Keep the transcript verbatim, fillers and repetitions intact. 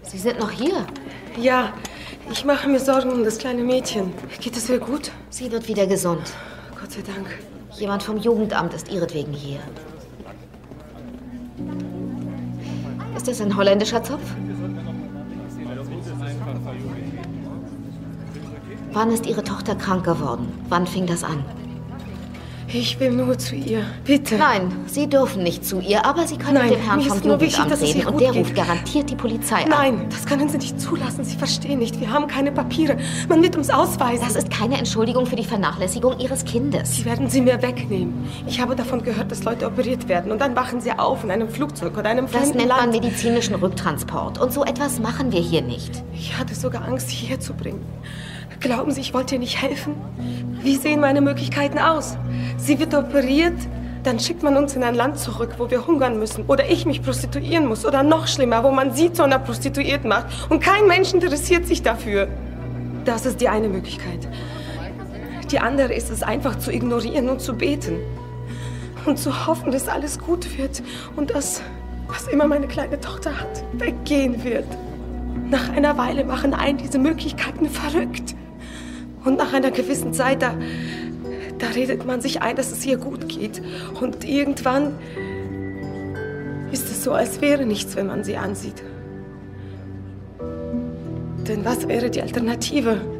Sie sind noch hier? Ja, ich mache mir Sorgen um das kleine Mädchen. Geht es ihr gut? Sie wird wieder gesund. Gott sei Dank. Jemand vom Jugendamt ist ihretwegen hier. Ist das ein holländischer Zopf? Wann ist Ihre Tochter krank geworden? Wann fing das an? Ich will nur zu ihr. Bitte. Nein, Sie dürfen nicht zu ihr, aber Sie können Nein, mit dem Herrn mir vom ist nur wichtig, Jugendamt dass es reden ihr und gut der geht. ruft garantiert die Polizei an. Nein, das können Sie nicht zulassen. Sie verstehen nicht. Wir haben keine Papiere. Man wird uns ausweisen. Das ist keine Entschuldigung für die Vernachlässigung Ihres Kindes. Sie werden sie mir wegnehmen. Ich habe davon gehört, dass Leute operiert werden und dann wachen sie auf in einem Flugzeug oder einem fremden Das nennt man Land. medizinischen Rücktransport und so etwas machen wir hier nicht. Ich hatte sogar Angst, sie hierher zu bringen. Glauben Sie, ich wollte ihr nicht helfen? Wie sehen meine Möglichkeiten aus? Sie wird operiert, dann schickt man uns in ein Land zurück, wo wir hungern müssen. Oder ich mich prostituieren muss. Oder noch schlimmer, wo man sie zu einer Prostituierten macht. Und kein Mensch interessiert sich dafür. Das ist die eine Möglichkeit. Die andere ist es einfach zu ignorieren und zu beten. Und zu hoffen, dass alles gut wird. Und dass, was immer meine kleine Tochter hat, weggehen wird. Nach einer Weile machen einen diese Möglichkeiten verrückt. Und nach einer gewissen Zeit, da, da redet man sich ein, dass es ihr gut geht. Und irgendwann ist es so, als wäre nichts, wenn man sie ansieht. Denn was wäre die Alternative?